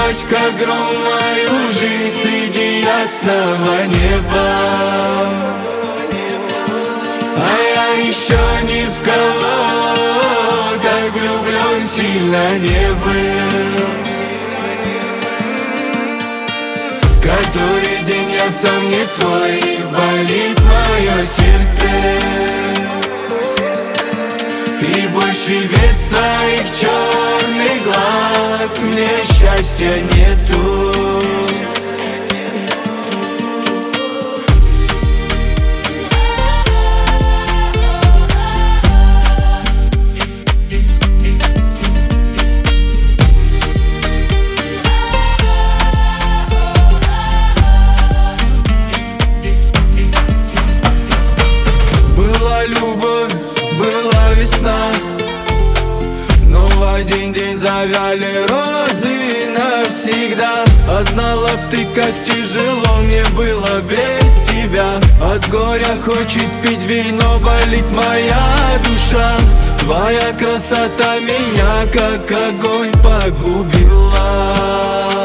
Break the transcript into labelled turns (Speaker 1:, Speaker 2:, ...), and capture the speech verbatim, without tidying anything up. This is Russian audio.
Speaker 1: ночь, как гром, мою жизнь среди ясного неба. А я еще ни в кого так влюблен сильно не был. Который день я сам не свой, болит мое сердце. И больше без твоих черных глаз мне счастья нету. Была любовь, была весна, но в один день завяли розы навсегда. А знала б ты, как тяжело мне было без тебя. От горя хочет пить вино, болит моя душа. Твоя красота меня, как огонь, погубила.